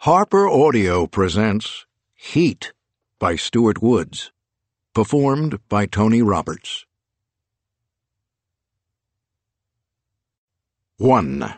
Harper Audio presents Heat by Stuart Woods, performed by Tony Roberts. 1.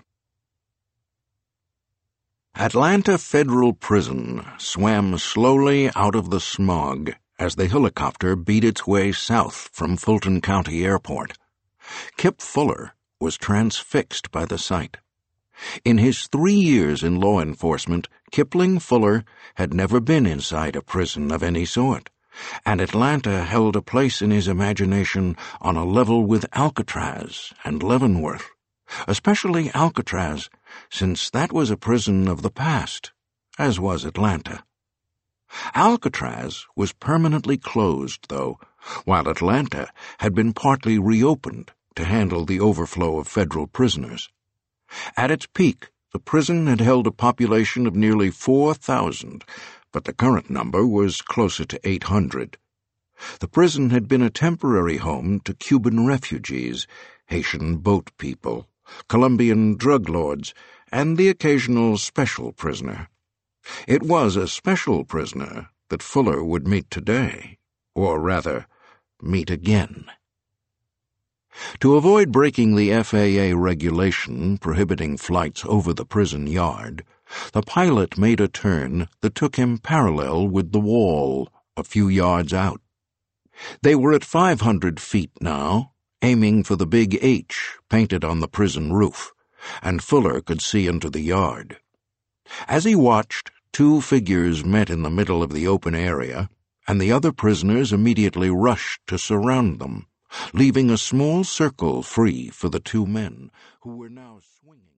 Atlanta Federal Prison swam slowly out of the smog as the helicopter beat its way south from Fulton County Airport. Kip Fuller was transfixed by the sight. In his 3 years in law enforcement, Kipling Fuller had never been inside a prison of any sort, and Atlanta held a place in his imagination on a level with Alcatraz and Leavenworth, especially Alcatraz, since that was a prison of the past, as was Atlanta. Alcatraz was permanently closed, though, while Atlanta had been partly reopened to handle the overflow of federal prisoners. At its peak, the prison had held a population of nearly 4,000, but the current number was closer to 800. The prison had been a temporary home to Cuban refugees, Haitian boat people, Colombian drug lords, and the occasional special prisoner. It was a special prisoner that Fuller would meet today, or rather, meet again. To avoid breaking the FAA regulation prohibiting flights over the prison yard, the pilot made a turn that took him parallel with the wall a few yards out. They were at 500 feet now, aiming for the big H painted on the prison roof, and Fuller could see into the yard. As he watched, 2 figures met in the middle of the open area, and the other prisoners immediately rushed to surround them, leaving a small circle free for the 2 men, who were now swinging.